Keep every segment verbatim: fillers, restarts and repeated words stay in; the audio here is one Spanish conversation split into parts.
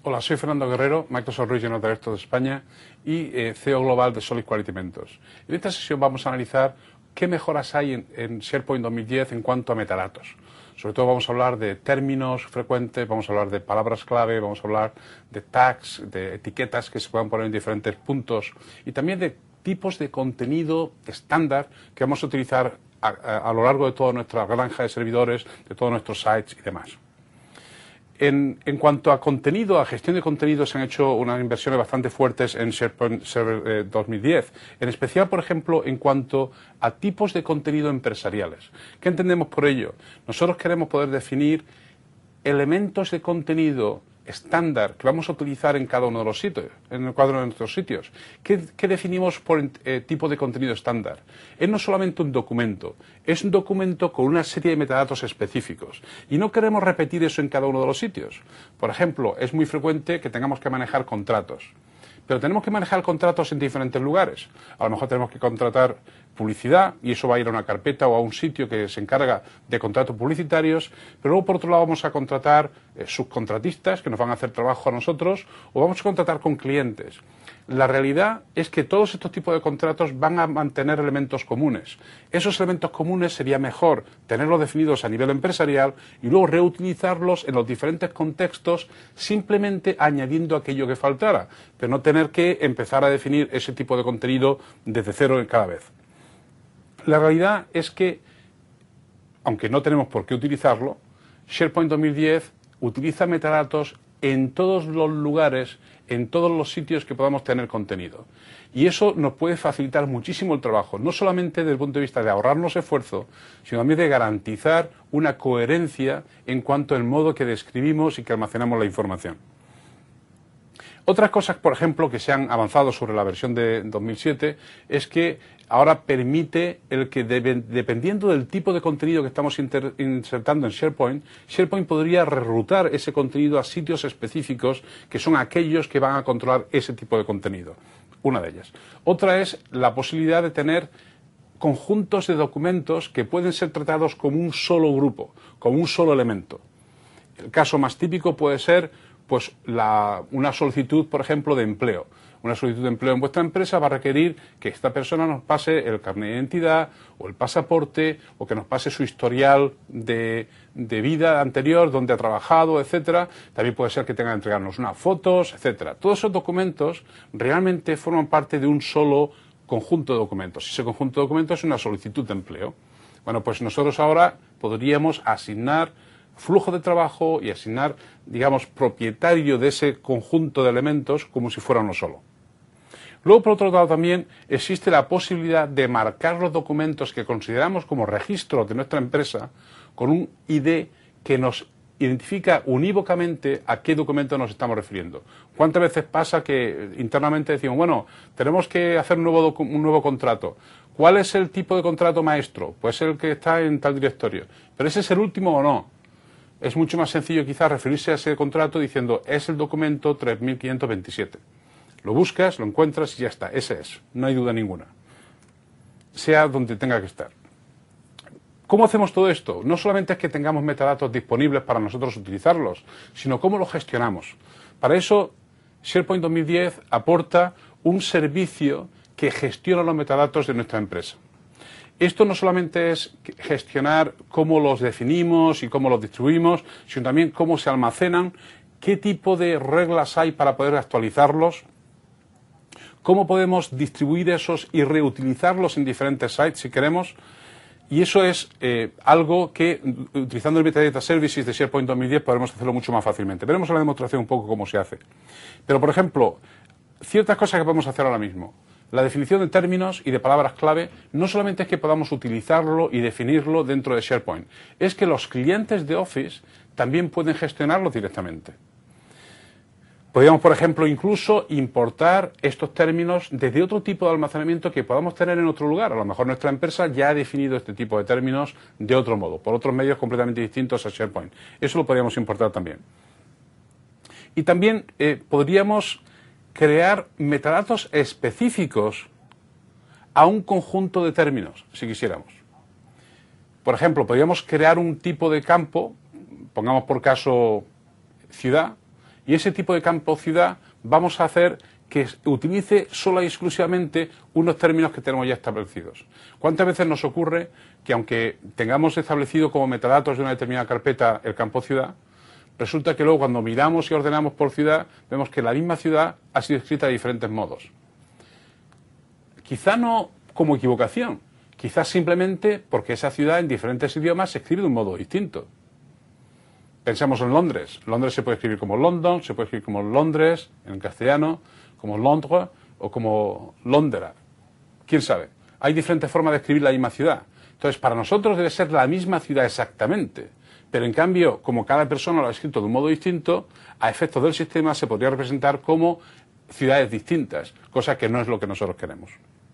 Hola, soy Fernando Guerrero, Microsoft Regional Director de España y eh, C E O Global de Solid Quality Mentors. En esta sesión vamos a analizar qué mejoras hay en, en SharePoint dos mil diez en cuanto a metadatos. Sobre todo vamos a hablar de términos frecuentes, vamos a hablar de palabras clave, vamos a hablar de tags, de etiquetas que se puedan poner en diferentes puntos y también de tipos de contenido estándar que vamos a utilizar a, a, a lo largo de toda nuestra granja de servidores, de todos nuestros sites y demás. En, en cuanto a contenido, a gestión de contenido, se han hecho unas inversiones bastante fuertes en SharePoint Server eh, dos mil diez, en especial, por ejemplo, en cuanto a tipos de contenido empresariales. ¿Qué entendemos por ello? Nosotros queremos poder definir elementos de contenido estándar que vamos a utilizar en cada uno de los sitios, en cada uno de nuestros sitios. ¿Qué, qué definimos por eh, tipo de contenido estándar? Es no solamente un documento, es un documento con una serie de metadatos específicos y no queremos repetir eso en cada uno de los sitios. Por ejemplo, es muy frecuente que tengamos que manejar contratos, pero tenemos que manejar contratos en diferentes lugares. A lo mejor tenemos que contratar publicidad y eso va a ir a una carpeta o a un sitio que se encarga de contratos publicitarios, pero luego por otro lado vamos a contratar eh, subcontratistas que nos van a hacer trabajo a nosotros o vamos a contratar con clientes. La realidad es que todos estos tipos de contratos van a mantener elementos comunes. Esos elementos comunes sería mejor tenerlos definidos a nivel empresarial y luego reutilizarlos en los diferentes contextos simplemente añadiendo aquello que faltara, pero no tener que empezar a definir ese tipo de contenido desde cero cada vez. La realidad es que, aunque no tenemos por qué utilizarlo, SharePoint dos mil diez utiliza metadatos en todos los lugares, en todos los sitios que podamos tener contenido. Y eso nos puede facilitar muchísimo el trabajo, no solamente desde el punto de vista de ahorrarnos esfuerzo, sino también de garantizar una coherencia en cuanto al modo que describimos y que almacenamos la información. Otras cosas, por ejemplo, que se han avanzado sobre la versión de dos mil siete es que ahora permite el que, debe, dependiendo del tipo de contenido que estamos inter, insertando en SharePoint, SharePoint podría reroutar ese contenido a sitios específicos que son aquellos que van a controlar ese tipo de contenido. Una de ellas. Otra es la posibilidad de tener conjuntos de documentos que pueden ser tratados como un solo grupo, como un solo elemento. El caso más típico puede ser pues la, una solicitud, por ejemplo, de empleo. Una solicitud de empleo en vuestra empresa va a requerir que esta persona nos pase el carnet de identidad o el pasaporte o que nos pase su historial de, de vida anterior, donde ha trabajado, etcétera. También puede ser que tenga que entregarnos unas fotos, etcétera. Todos esos documentos realmente forman parte de un solo conjunto de documentos. Ese conjunto de documentos es una solicitud de empleo. Bueno, pues nosotros ahora podríamos asignar flujo de trabajo y asignar, digamos, propietario de ese conjunto de elementos como si fuera uno solo. Luego, por otro lado, también existe la posibilidad de marcar los documentos que consideramos como registros de nuestra empresa con un I D que nos identifica unívocamente a qué documento nos estamos refiriendo. ¿Cuántas veces pasa que internamente decimos, bueno, tenemos que hacer un nuevo, un nuevo contrato? ¿Cuál es el tipo de contrato maestro? Pues el que está en tal directorio. ¿Pero ese es el último o no? Es mucho más sencillo quizás referirse a ese contrato diciendo es el documento tres mil quinientos veintisiete. Lo buscas, lo encuentras y ya está, ese es, no hay duda ninguna. Sea donde tenga que estar. ¿Cómo hacemos todo esto? No solamente es que tengamos metadatos disponibles para nosotros utilizarlos, sino cómo lo gestionamos. Para eso, SharePoint dos mil diez aporta un servicio que gestiona los metadatos de nuestra empresa. Esto no solamente es gestionar cómo los definimos y cómo los distribuimos, sino también cómo se almacenan, qué tipo de reglas hay para poder actualizarlos, cómo podemos distribuir esos y reutilizarlos en diferentes sites si queremos. Y eso es eh, algo que, utilizando el Metadata Services de SharePoint dos mil diez, podremos hacerlo mucho más fácilmente. Veremos en la demostración un poco cómo se hace. Pero, por ejemplo, ciertas cosas que podemos hacer ahora mismo. La definición de términos y de palabras clave no solamente es que podamos utilizarlo y definirlo dentro de SharePoint, es que los clientes de Office también pueden gestionarlo directamente. Podríamos, por ejemplo, incluso importar estos términos desde otro tipo de almacenamiento que podamos tener en otro lugar. A lo mejor nuestra empresa ya ha definido este tipo de términos de otro modo, por otros medios completamente distintos a SharePoint. Eso lo podríamos importar también. Y también eh, podríamos crear metadatos específicos a un conjunto de términos, si quisiéramos. Por ejemplo, podríamos crear un tipo de campo, pongamos por caso ciudad, Y ese tipo de campo ciudad vamos a hacer que utilice sola y exclusivamente unos términos que tenemos ya establecidos. ¿Cuántas veces nos ocurre que aunque tengamos establecido como metadatos de una determinada carpeta el campo ciudad, resulta que luego cuando miramos y ordenamos por ciudad, vemos que la misma ciudad ha sido escrita de diferentes modos? Quizá no como equivocación, quizás simplemente porque esa ciudad en diferentes idiomas se escribe de un modo distinto. Pensemos en Londres. Londres se puede escribir como London, se puede escribir como Londres en castellano, como Londres o como Londra. ¿Quién sabe? Hay diferentes formas de escribir la misma ciudad. Entonces, para nosotros debe ser la misma ciudad exactamente. Pero en cambio, como cada persona lo ha escrito de un modo distinto, a efectos del sistema se podría representar como ciudades distintas, cosa que no es lo que nosotros queremos.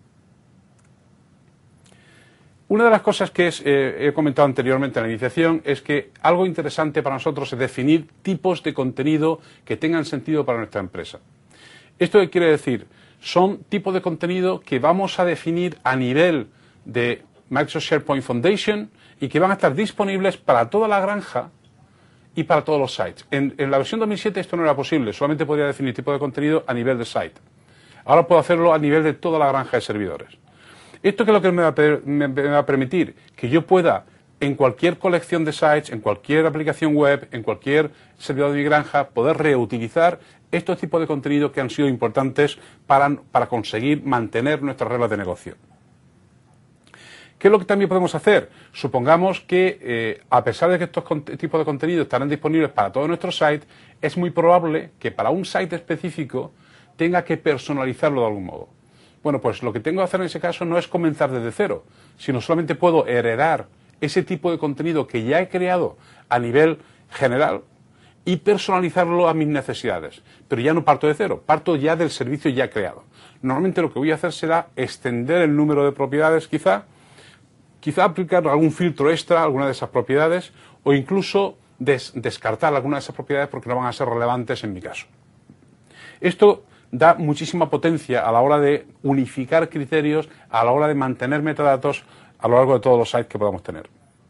Una de las cosas que es, eh, he comentado anteriormente en la iniciación es que algo interesante para nosotros es definir tipos de contenido que tengan sentido para nuestra empresa. ¿Esto qué quiere decir? Son tipos de contenido que vamos a definir a nivel de Microsoft SharePoint Foundation y que van a estar disponibles para toda la granja y para todos los sites. En, en la versión dos mil siete esto no era posible, solamente podía definir tipo de contenido a nivel de site. Ahora puedo hacerlo a nivel de toda la granja de servidores. ¿Esto qué es lo que me va, a, me, me va a permitir? Que yo pueda, en cualquier colección de sites, en cualquier aplicación web, en cualquier servidor de mi granja, poder reutilizar estos tipos de contenido que han sido importantes para, para conseguir mantener nuestras reglas de negocio. ¿Qué es lo que también podemos hacer? Supongamos que, eh, a pesar de que estos tipos de contenido estarán disponibles para todos nuestros sites, es muy probable que para un site específico tenga que personalizarlo de algún modo. Bueno, pues lo que tengo que hacer en ese caso no es comenzar desde cero, sino solamente puedo heredar ese tipo de contenido que ya he creado a nivel general y personalizarlo a mis necesidades. Pero ya no parto de cero, parto ya del servicio ya creado. Normalmente lo que voy a hacer será extender el número de propiedades quizá, quizá aplicar algún filtro extra a alguna de esas propiedades o incluso des descartar alguna de esas propiedades porque no van a ser relevantes en mi caso. Esto da muchísima potencia a la hora de unificar criterios, a la hora de mantener metadatos a lo largo de todos los sites que podamos tener.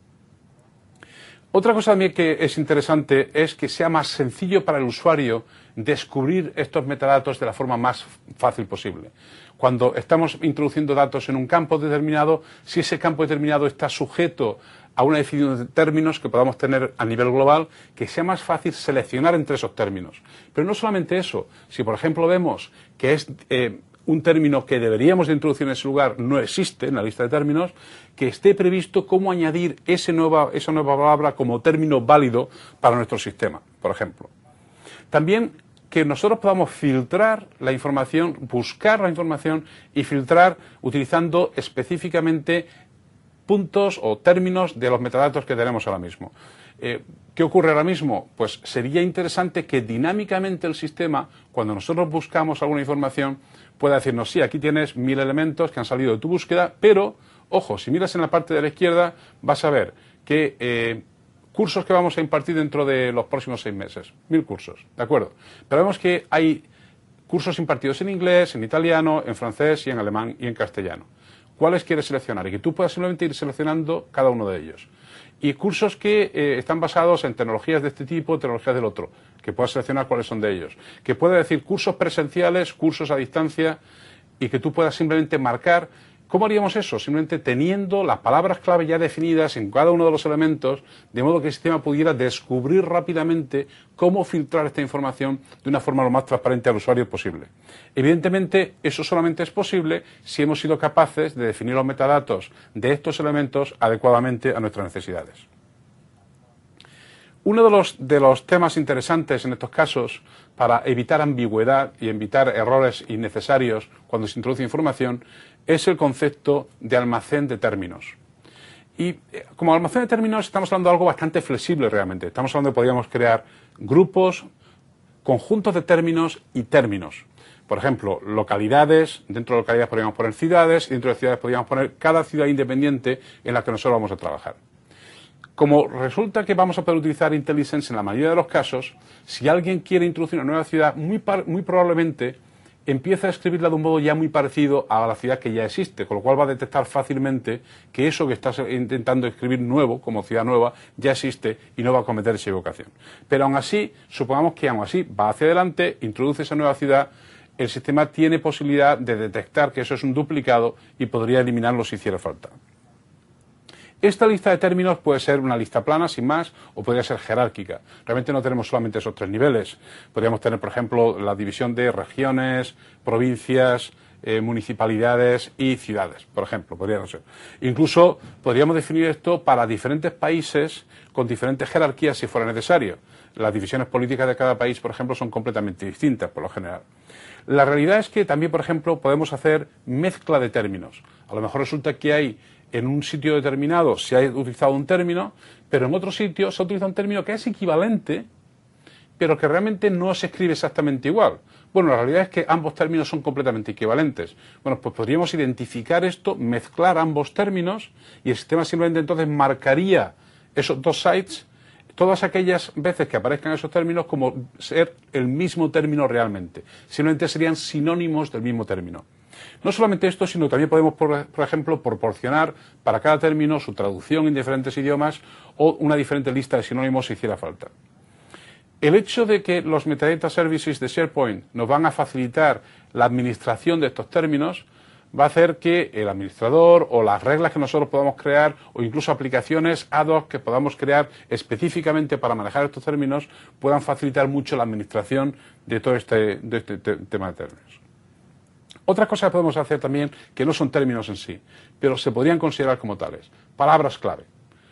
Otra cosa también que es interesante es que sea más sencillo para el usuario descubrir estos metadatos de la forma más fácil posible. Cuando estamos introduciendo datos en un campo determinado, si ese campo determinado está sujeto a una definición de términos que podamos tener a nivel global, que sea más fácil seleccionar entre esos términos. Pero no solamente eso, si por ejemplo vemos que es eh, un término que deberíamos de introducir en ese lugar no existe en la lista de términos, que esté previsto cómo añadir ese nueva, esa nueva palabra como término válido para nuestro sistema, por ejemplo. También que nosotros podamos filtrar la información, buscar la información y filtrar utilizando específicamente puntos o términos de los metadatos que tenemos ahora mismo. Eh, ¿Qué ocurre ahora mismo? Pues sería interesante que dinámicamente el sistema, cuando nosotros buscamos alguna información, pueda decirnos, sí, aquí tienes mil elementos que han salido de tu búsqueda, pero, ojo, si miras en la parte de la izquierda, vas a ver que eh, cursos que vamos a impartir dentro de los próximos seis meses, mil cursos, ¿de acuerdo? Pero vemos que hay cursos impartidos en inglés, en italiano, en francés y en alemán y en castellano. ¿Cuáles quieres seleccionar? Y que tú puedas simplemente ir seleccionando cada uno de ellos. Y cursos que eh, están basados en tecnologías de este tipo, tecnologías del otro, que puedas seleccionar cuáles son de ellos. Que pueda decir cursos presenciales, cursos a distancia, y que tú puedas simplemente marcar. ¿Cómo haríamos eso? Simplemente teniendo las palabras clave ya definidas en cada uno de los elementos, de modo que el sistema pudiera descubrir rápidamente cómo filtrar esta información de una forma lo más transparente al usuario posible. Evidentemente, eso solamente es posible si hemos sido capaces de definir los metadatos de estos elementos adecuadamente a nuestras necesidades. Uno de los, de los temas interesantes en estos casos, para evitar ambigüedad y evitar errores innecesarios cuando se introduce información, es el concepto de almacén de términos. Y como almacén de términos estamos hablando de algo bastante flexible realmente. Estamos hablando de que podríamos crear grupos, conjuntos de términos y términos. Por ejemplo, localidades, dentro de localidades podríamos poner ciudades, y dentro de ciudades podríamos poner cada ciudad independiente en la que nosotros vamos a trabajar. Como resulta que vamos a poder utilizar IntelliSense en la mayoría de los casos, si alguien quiere introducir una nueva ciudad, muy, muy probablemente empieza a escribirla de un modo ya muy parecido a la ciudad que ya existe, con lo cual va a detectar fácilmente que eso que estás intentando escribir nuevo, como ciudad nueva, ya existe y no va a cometer esa equivocación. Pero aún así, supongamos que aún así va hacia adelante, introduce esa nueva ciudad, el sistema tiene posibilidad de detectar que eso es un duplicado y podría eliminarlo si hiciera falta. Esta lista de términos puede ser una lista plana, sin más, o podría ser jerárquica. Realmente no tenemos solamente esos tres niveles. Podríamos tener, por ejemplo, la división de regiones, provincias, eh, municipalidades y ciudades, por ejemplo, podríamos ser. Incluso podríamos definir esto para diferentes países con diferentes jerarquías si fuera necesario. Las divisiones políticas de cada país, por ejemplo, son completamente distintas, por lo general. La realidad es que también, por ejemplo, podemos hacer mezcla de términos. A lo mejor resulta que hay en un sitio determinado se ha utilizado un término, pero en otro sitio se ha utilizado un término que es equivalente, pero que realmente no se escribe exactamente igual. Bueno, la realidad es que ambos términos son completamente equivalentes. Bueno, pues podríamos identificar esto, mezclar ambos términos, y el sistema simplemente entonces marcaría esos dos sites todas aquellas veces que aparezcan esos términos como ser el mismo término realmente. Simplemente serían sinónimos del mismo término. No solamente esto, sino también podemos, por, por ejemplo, proporcionar para cada término su traducción en diferentes idiomas o una diferente lista de sinónimos si hiciera falta. El hecho de que los Metadata Services de SharePoint nos van a facilitar la administración de estos términos va a hacer que el administrador o las reglas que nosotros podamos crear o incluso aplicaciones ad hoc que podamos crear específicamente para manejar estos términos puedan facilitar mucho la administración de todo este, de este te tema de términos. Otra cosa que podemos hacer también, que no son términos en sí, pero se podrían considerar como tales, palabras clave.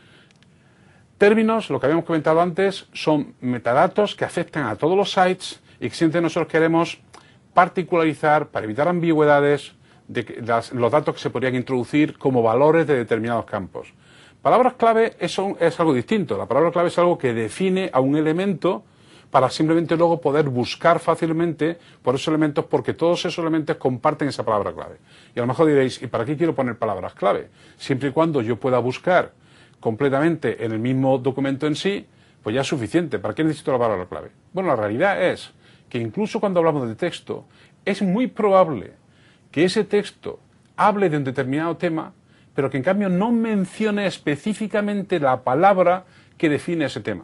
Términos, lo que habíamos comentado antes, son metadatos que afectan a todos los sites y que siempre nosotros queremos particularizar para evitar ambigüedades de que las, los datos que se podrían introducir como valores de determinados campos. Palabras clave es, un, es algo distinto. La palabra clave es algo que define a un elemento para simplemente luego poder buscar fácilmente por esos elementos, porque todos esos elementos comparten esa palabra clave. Y a lo mejor diréis, ¿y para qué quiero poner palabras clave? Siempre y cuando yo pueda buscar completamente en el mismo documento en sí, pues ya es suficiente. ¿Para qué necesito la palabra clave? Bueno, la realidad es que incluso cuando hablamos de texto, es muy probable que ese texto hable de un determinado tema, pero que en cambio no mencione específicamente la palabra que define ese tema.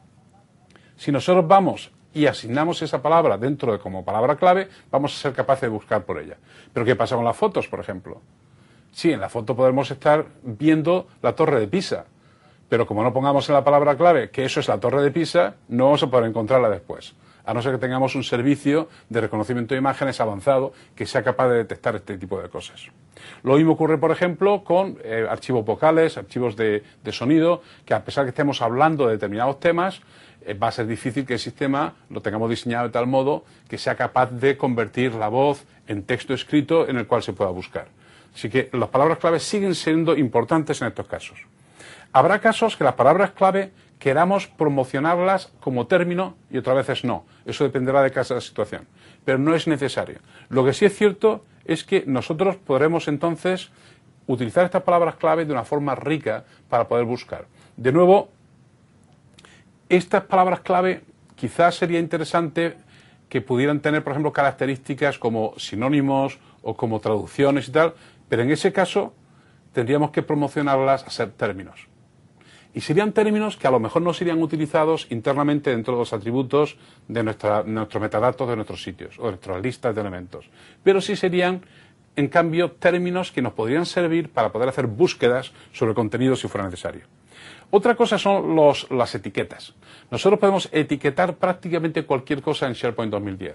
Si nosotros vamos y asignamos esa palabra dentro de como palabra clave, vamos a ser capaces de buscar por ella. Pero ¿qué pasa con las fotos, por ejemplo? Sí, en la foto podemos estar viendo la Torre de Pisa, pero como no pongamos en la palabra clave que eso es la Torre de Pisa, no vamos a poder encontrarla después, a no ser que tengamos un servicio de reconocimiento de imágenes avanzado que sea capaz de detectar este tipo de cosas. Lo mismo ocurre, por ejemplo, con eh, archivos vocales, archivos de, de sonido, que a pesar que estemos hablando de determinados temas, eh, va a ser difícil que el sistema lo tengamos diseñado de tal modo que sea capaz de convertir la voz en texto escrito en el cual se pueda buscar. Así que las palabras clave siguen siendo importantes en estos casos. Habrá casos que las palabras clave queramos promocionarlas como término y otras veces no. Eso dependerá de cada situación. Pero no es necesario. Lo que sí es cierto es que nosotros podremos entonces utilizar estas palabras clave de una forma rica para poder buscar. De nuevo, estas palabras clave quizás sería interesante que pudieran tener, por ejemplo, características como sinónimos o como traducciones y tal, pero en ese caso tendríamos que promocionarlas a ser términos. Y serían términos que a lo mejor no serían utilizados internamente dentro de los atributos de nuestra, nuestros metadatos de nuestros sitios o de nuestras listas de elementos. Pero sí serían, en cambio, términos que nos podrían servir para poder hacer búsquedas sobre contenido si fuera necesario. Otra cosa son los, las etiquetas. Nosotros podemos etiquetar prácticamente cualquier cosa en SharePoint dos mil diez.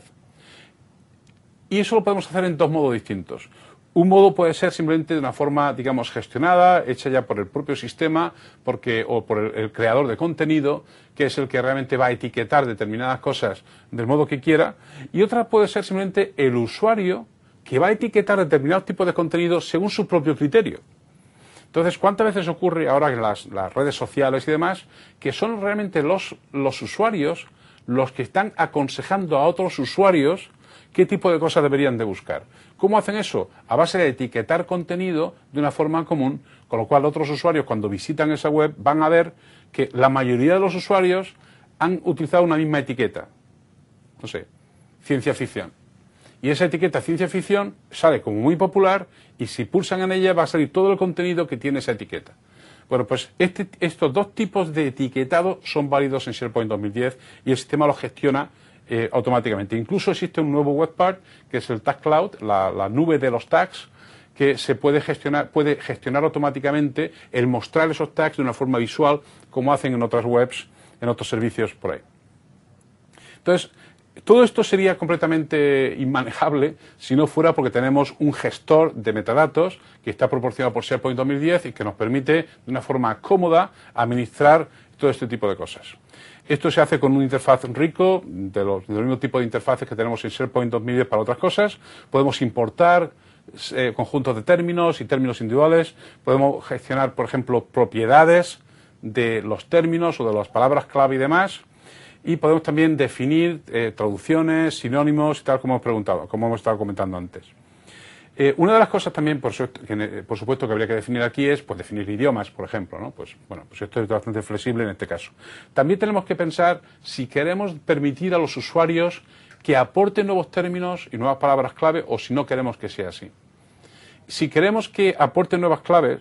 Y eso lo podemos hacer en dos modos distintos. Un modo puede ser simplemente de una forma, digamos, gestionada, hecha ya por el propio sistema porque, o por el, el creador de contenido, que es el que realmente va a etiquetar determinadas cosas del modo que quiera. Y otra puede ser simplemente el usuario que va a etiquetar determinados tipos de contenido según su propio criterio. Entonces, ¿cuántas veces ocurre ahora en las, las redes sociales y demás que son realmente los, los usuarios los que están aconsejando a otros usuarios qué tipo de cosas deberían de buscar? ¿Cómo hacen eso? A base de etiquetar contenido de una forma común, con lo cual otros usuarios cuando visitan esa web van a ver que la mayoría de los usuarios han utilizado una misma etiqueta. No sé, ciencia ficción. y esa etiqueta ciencia ficción sale como muy popular y si pulsan en ella va a salir todo el contenido que tiene esa etiqueta. Bueno, pues este, estos dos tipos de etiquetado son válidos en SharePoint dos mil diez y el sistema los gestiona eh, automáticamente. Incluso existe un nuevo web part que es el Tag Cloud, la, la nube de los tags, que se puede gestionar, puede gestionar automáticamente el mostrar esos tags de una forma visual como hacen en otras webs, en otros servicios por ahí. Entonces, todo esto sería completamente inmanejable si no fuera porque tenemos un gestor de metadatos que está proporcionado por SharePoint dos mil diez y que nos permite de una forma cómoda administrar todo este tipo de cosas. Esto se hace con una interfaz rico, de los, del mismo tipo de interfaces que tenemos en SharePoint dos mil diez para otras cosas. Podemos importar eh, conjuntos de términos y términos individuales. Podemos gestionar, por ejemplo, propiedades de los términos o de las palabras clave y demás. Y podemos también definir eh, traducciones, sinónimos, tal como hemos preguntado, como hemos estado comentando antes. Eh, una de las cosas también, por, su, que, por supuesto, que habría que definir aquí es pues, definir idiomas, por ejemplo, ¿no? Pues, bueno, pues esto es bastante flexible en este caso. También tenemos que pensar si queremos permitir a los usuarios que aporten nuevos términos y nuevas palabras clave o si no queremos que sea así. Si queremos que aporten nuevas claves,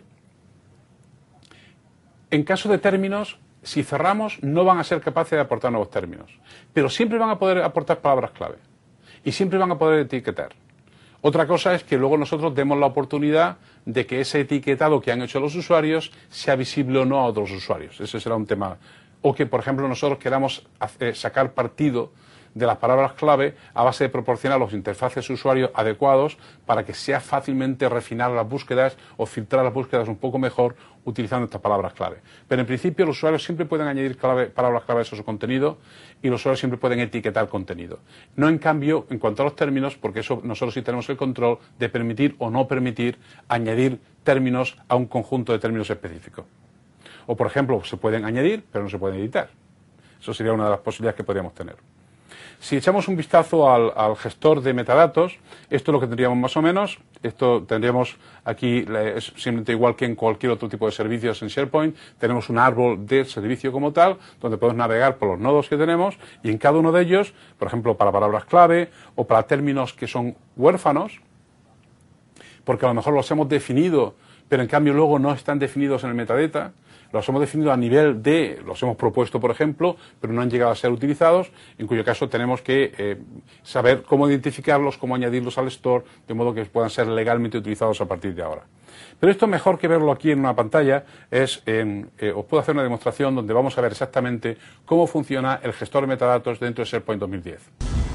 en caso de términos, si cerramos, no van a ser capaces de aportar nuevos términos, pero siempre van a poder aportar palabras clave y siempre van a poder etiquetar. Otra cosa es que luego nosotros demos la oportunidad de que ese etiquetado que han hecho los usuarios sea visible o no a otros usuarios. Ese será un tema. O que, por ejemplo, nosotros queramos hacer, sacar partido de las palabras clave a base de proporcionar los interfaces de usuario adecuados para que sea fácilmente refinar las búsquedas o filtrar las búsquedas un poco mejor utilizando estas palabras clave. Pero en principio los usuarios siempre pueden añadir clave, palabras claves a su contenido y los usuarios siempre pueden etiquetar contenido. No en cambio en cuanto a los términos, porque eso nosotros sí tenemos el control de permitir o no permitir añadir términos a un conjunto de términos específicos. O por ejemplo, se pueden añadir pero no se pueden editar. Eso sería una de las posibilidades que podríamos tener. Si echamos un vistazo al, al gestor de metadatos, esto es lo que tendríamos más o menos. Esto tendríamos aquí, es simplemente igual que en cualquier otro tipo de servicios en SharePoint. Tenemos un árbol de servicio como tal, donde podemos navegar por los nodos que tenemos y en cada uno de ellos, por ejemplo, para palabras clave o para términos que son huérfanos, porque a lo mejor los hemos definido, pero en cambio luego no están definidos en el metadata. Los hemos definido a nivel de, los hemos propuesto, por ejemplo, pero no han llegado a ser utilizados, en cuyo caso tenemos que eh, saber cómo identificarlos, cómo añadirlos al store, de modo que puedan ser legalmente utilizados a partir de ahora. Pero esto mejor que verlo aquí en una pantalla, es en, eh, os puedo hacer una demostración donde vamos a ver exactamente cómo funciona el gestor de metadatos dentro de SharePoint dos mil diez.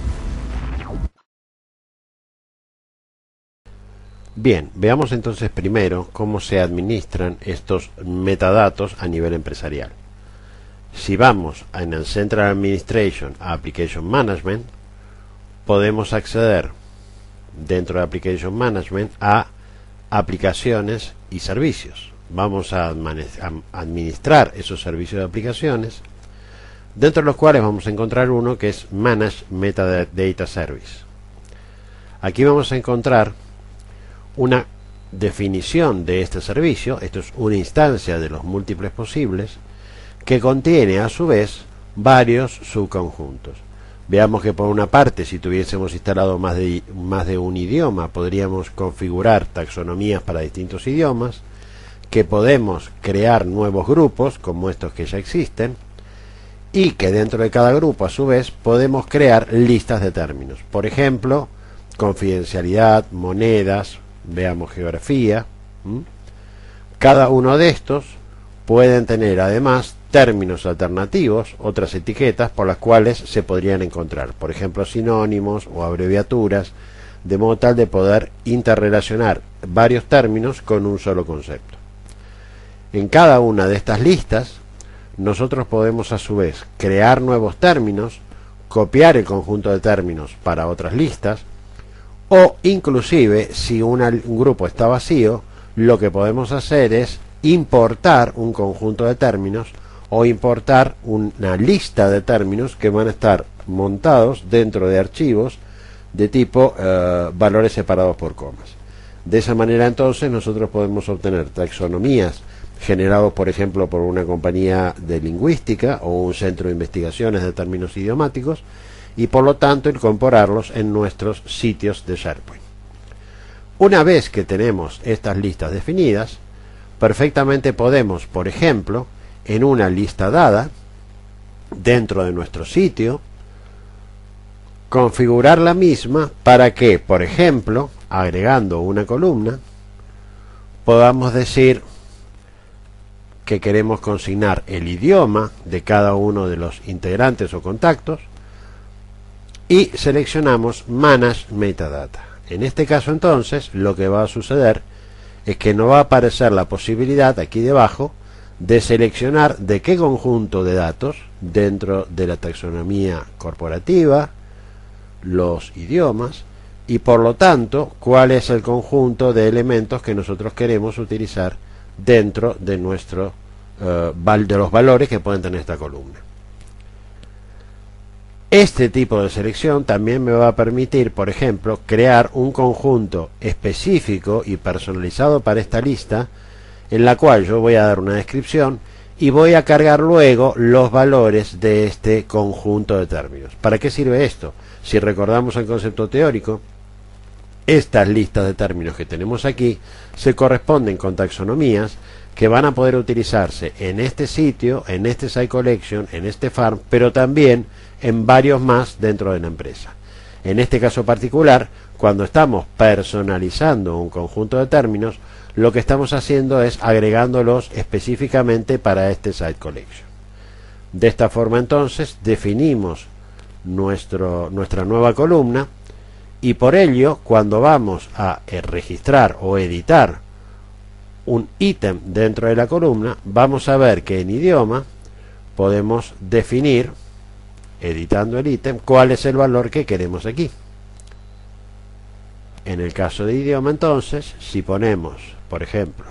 Bien, veamos entonces primero cómo se administran estos metadatos a nivel empresarial. Si vamos en el Central Administration a Application Management, podemos acceder dentro de Application Management a aplicaciones y servicios. Vamos a administrar esos servicios de aplicaciones, dentro de los cuales vamos a encontrar uno que es Manage Metadata Service. Aquí vamos a encontrar una definición de este servicio. Esto es una instancia de los múltiples posibles que contiene a su vez varios subconjuntos. Veamos que por una parte, si tuviésemos instalado más de, más de un idioma, podríamos configurar taxonomías para distintos idiomas, que podemos crear nuevos grupos como estos que ya existen y que dentro de cada grupo a su vez podemos crear listas de términos. Por ejemplo, confidencialidad, monedas, veamos geografía. ¿Mm? Cada uno de estos pueden tener además términos alternativos, otras etiquetas por las cuales se podrían encontrar, por ejemplo sinónimos o abreviaturas, de modo tal de poder interrelacionar varios términos con un solo concepto. En cada una de estas listas nosotros podemos a su vez crear nuevos términos, copiar el conjunto de términos para otras listas, o inclusive si una, un grupo está vacío, lo que podemos hacer es importar un conjunto de términos o importar una lista de términos que van a estar montados dentro de archivos de tipo eh, valores separados por comas. De esa manera entonces nosotros podemos obtener taxonomías generados por ejemplo por una compañía de lingüística o un centro de investigaciones de términos idiomáticos, y por lo tanto incorporarlos en nuestros sitios de SharePoint. Una vez que tenemos estas listas definidas, perfectamente podemos, por ejemplo, en una lista dada, dentro de nuestro sitio, configurar la misma para que, por ejemplo, agregando una columna, podamos decir que queremos consignar el idioma de cada uno de los integrantes o contactos y seleccionamos Manage Metadata. En este caso, entonces, lo que va a suceder es que nos va a aparecer la posibilidad aquí debajo de seleccionar de qué conjunto de datos dentro de la taxonomía corporativa, los idiomas, y por lo tanto cuál es el conjunto de elementos que nosotros queremos utilizar dentro de nuestro uh, val de los valores que pueden tener esta columna. Este tipo de selección también me va a permitir, por ejemplo, crear un conjunto específico y personalizado para esta lista, en la cual yo voy a dar una descripción y voy a cargar luego los valores de este conjunto de términos. ¿Para qué sirve esto? Si recordamos el concepto teórico, estas listas de términos que tenemos aquí se corresponden con taxonomías que van a poder utilizarse en este sitio, en este Site Collection, en este farm, pero también en varios más dentro de la empresa. En este caso particular, cuando estamos personalizando un conjunto de términos, lo que estamos haciendo es agregándolos específicamente para este Site Collection. De esta forma, entonces, definimos nuestro, nuestra nueva columna, y por ello, cuando vamos a registrar o editar un ítem dentro de la columna, vamos a ver que en idioma podemos definir, editando el ítem, cuál es el valor que queremos aquí. En el caso de idioma, entonces, si ponemos, por ejemplo,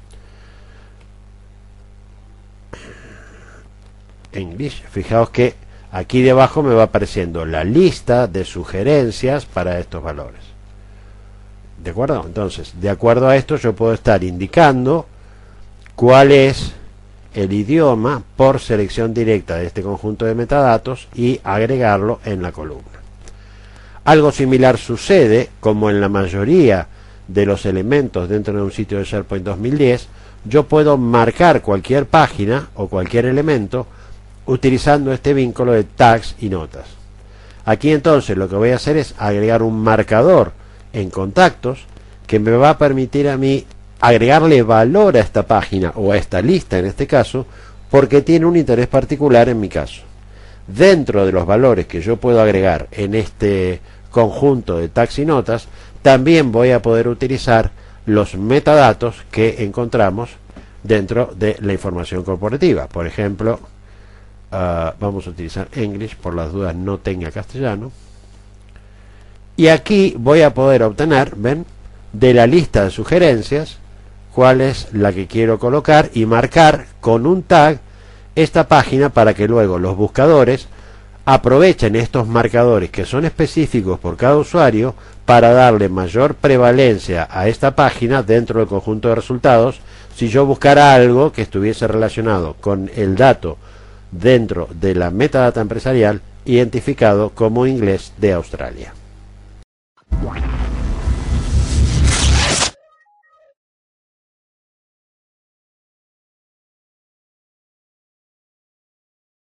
English, fijaos que aquí debajo me va apareciendo la lista de sugerencias para estos valores. ¿De acuerdo? Entonces, de acuerdo a esto, yo puedo estar indicando cuál es el idioma por selección directa de este conjunto de metadatos y agregarlo en la columna. Algo similar sucede, como en la mayoría de los elementos dentro de un sitio de SharePoint dos mil diez, yo puedo marcar cualquier página o cualquier elemento utilizando este vínculo de tags y notas. Aquí entonces lo que voy a hacer es agregar un marcador en contactos que me va a permitir a mí agregarle valor a esta página o a esta lista en este caso, porque tiene un interés particular en mi caso. Dentro de los valores que yo puedo agregar en este conjunto de tags y notas, también voy a poder utilizar los metadatos que encontramos dentro de la información corporativa. Por ejemplo, uh, vamos a utilizar English, por las dudas no tenga castellano. Y aquí voy a poder obtener, ven, de la lista de sugerencias, cuál es la que quiero colocar y marcar con un tag esta página para que luego los buscadores aprovechen estos marcadores que son específicos por cada usuario para darle mayor prevalencia a esta página dentro del conjunto de resultados si yo buscara algo que estuviese relacionado con el dato dentro de la metadata empresarial identificado como inglés de Australia.